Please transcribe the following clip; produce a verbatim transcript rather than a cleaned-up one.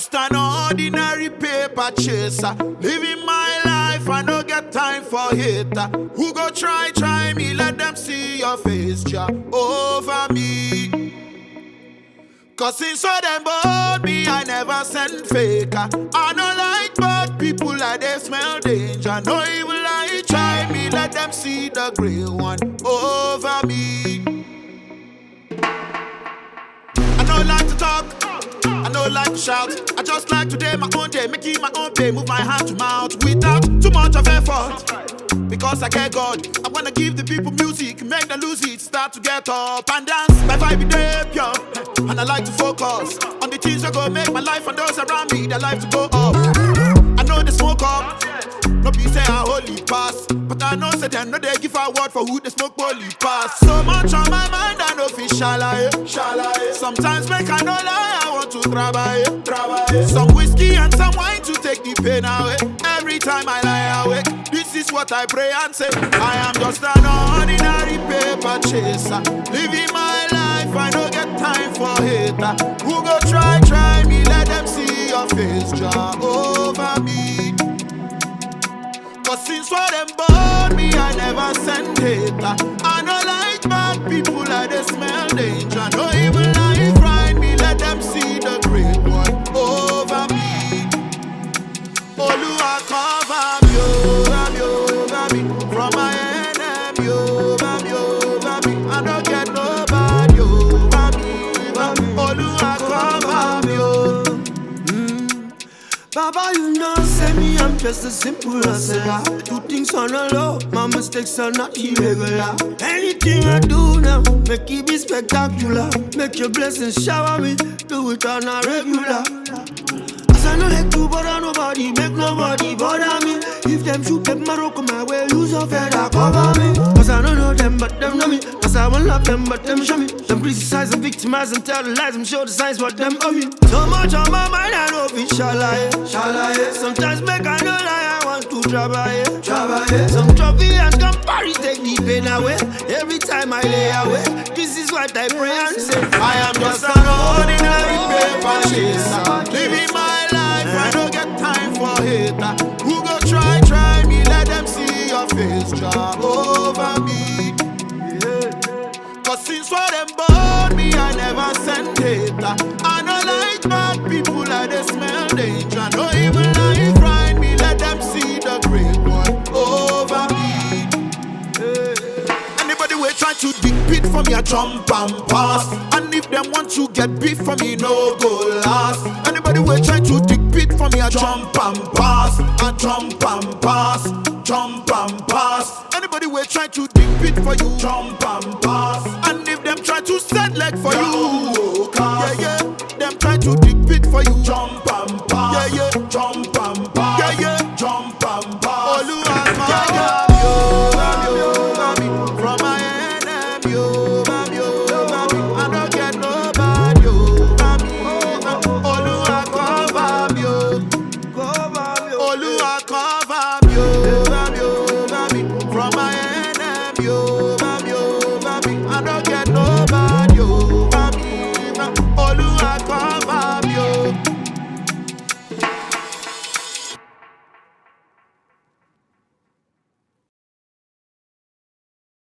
just an ordinary paper chaser. Living my life, I no get time for hater. Who go try, try me, let them see your face, Jah, over me. Cause since so them bored me, I never send faker. I no like bad people like they smell danger. No evil like try me, let them see the grey one over me. I don't like to talk, I don't like to shout. I just like to day my own day, making my own pay, move my hand to mouth without too much of effort. Because I get God, I wanna give the people music, make them lose it, start to get up and dance. My vibe day pure, and I like to focus on the things that go make my life and those around me, their life to go up. I know they smoke up, no be say I holy pass, but I know say them no they give a word for who they smoke holy pass. So much on my mind, I know fi shalaye, shalaye. Sometimes make I no lie, I want to trabaye, trabaye. Some whiskey and some wine to take the pain away. Every time I lie awake, this is what I pray and say. I am just an ordinary paper chaser, living my life, I don't get time for hater. Who go try, try me, let them see your face, Jah, over me. Cause since what them born me, I never send hater. I don't like bad people like they smell danger. No evil life find me, let them see the great one over me. Oluwa cover me, over me, over me. From my enemy, over me, over me. I don't get nobody over me, over me. Oluwa cover me, oh. mm. Baba, you know, say me, I'm just a simple hustler. Do things on the low, my mistakes are not irregular. Anything I do now, make it be spectacular. Make your blessings shower me, do it on a regular. I know like to bother nobody, make nobody bother me. If them shoot them Morocco my way, use your feather cover me. Cause I don't know them, but them know me. Cause I won't love them, but them show me. Them criticize and victimize and tell the lies, them show the signs, but them owe me. So much on my mind, I know it shall I, shall I. Sometimes make I know lie, I want to travel, travel. Some trophy and compare take the pain away. Every time I lay away, this is what I pray and say. I am just an ordinary paper chaser, living my life, I don't get time for hater. Who go try, try me, let them see your face, Jah, over me. Cause since what them born me, I never send hater. I don't like bad people like they smell danger. No evil life find me, let them see the great one over me. Anybody will try to dig pit for me, I jump and pass. And if them want to get beef for me, no go last. Anybody will try to dig pit for me, I jump and pass. I jump and pass, jump and pass. Anybody will try to dig pit for you, jump and pass. And if them try to set leg for you, yeah, yeah, them try to dig pit for you, jump and pass. Yeah, yeah, jump and pass. Yeah, yeah, jump and pass. Oluwa cover me, over me, over me. From my enemy, over me, over me. I don't get nobody over me. Oluwa cover me, cover me. Oluwa cover me.